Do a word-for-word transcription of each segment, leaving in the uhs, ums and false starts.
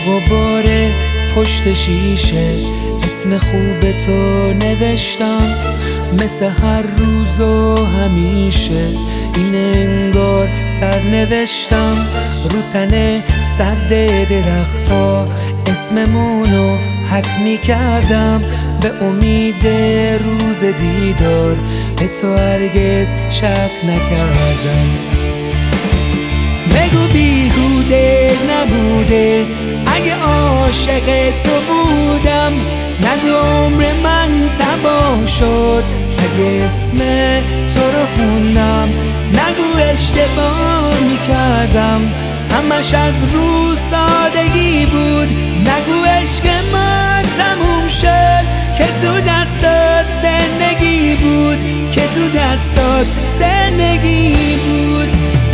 غبار پشت شیشه اسم خوب تو نوشتم، مثل هر روز و همیشه این انگار سرنوشتم. رو تن سرد درختا اسممونو حک می کردم، به امید روز دیدار به تو هرگز شک نکردم. بگو بیهوده نبوده اگه عاشق تو بودم، نگو عمر من تباه شد اگه اسم تو رو خوندم، نگو اشتباه میکردم همش از رو سادگی بود، نگو عشق ما تموم شد که تو دستات زندگی بود، که تو دستات زندگی بود.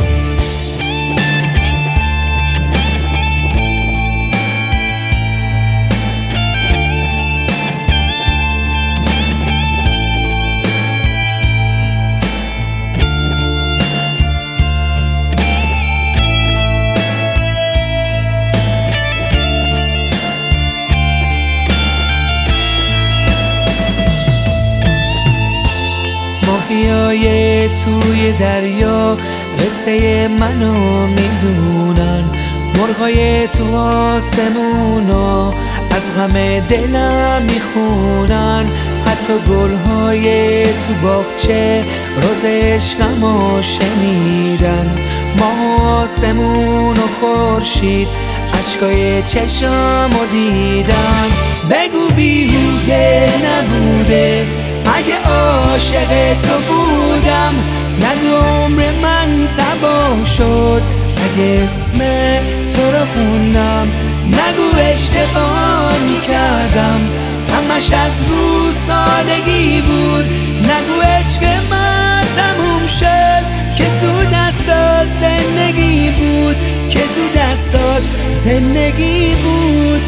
ماهیای توی دریا قصه منو میدونن، مرغای تو آسمونا از غم دلم میخونن، حتی گلهای تو باغچه راز عشقمو شنیدن. ماه آسمون و خورشید اشکای چشمو دیدن. بگو بیهوده نبوده اگه عاشق تو بودم، نگو عمر من تباه شد اگه اسم تو رو خوندم، نگو اشتباه میکردم همش از رو سادگی بود، نگو عشق من تموم شد که تو دستات زندگی بود، که تو دستات زندگی بود.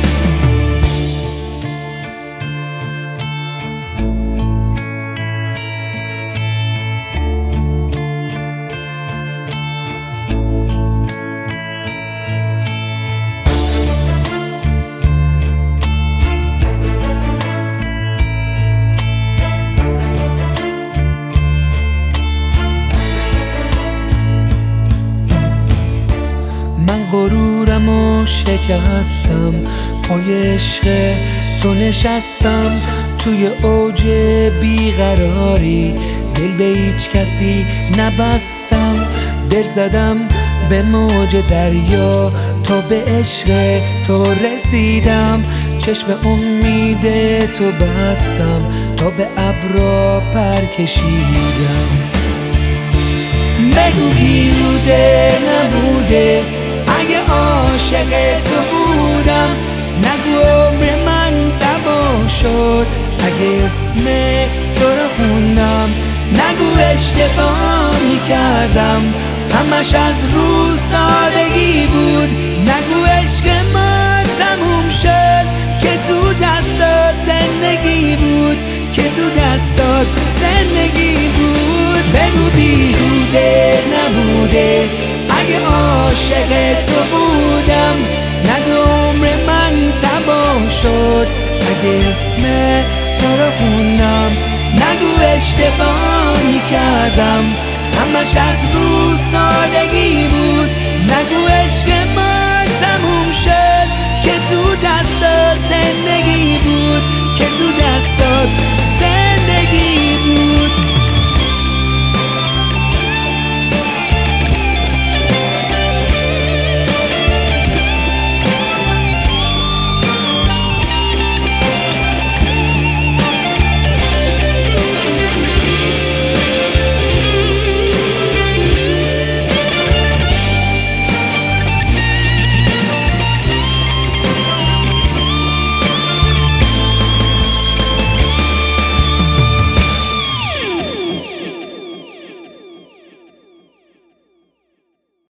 من غرورمو شکستم، پای عشق تو نشستم، توی اوج بیقراری دل به هیچ کسی نبستم، دل زدم به موج دریا تا به عشق تو رسیدم، چشم امید تو بستم تا به ابرا پر کشیدم. بگو بیهوده نبوده اگه عاشق تو بودم، نگو عمر من تباه شد اگه اسم تو رو خوندم، نگو اشتباه میکردم همش از رو سادگی بود، نگو عشق ما تموم شد که تو دستات زندگی بود، که تو دستات زندگی بود. بگو بیهوده نبوده اگه عاشق تو بودم، نگو عمر من تباه شد اگه اسم تو رو خوندم، نگو اشتباه میکردم همش از رو سادگی بود، نگو عشق ما تموم شد که تو دستات زندگی بود، که تو دستات زندگی بود.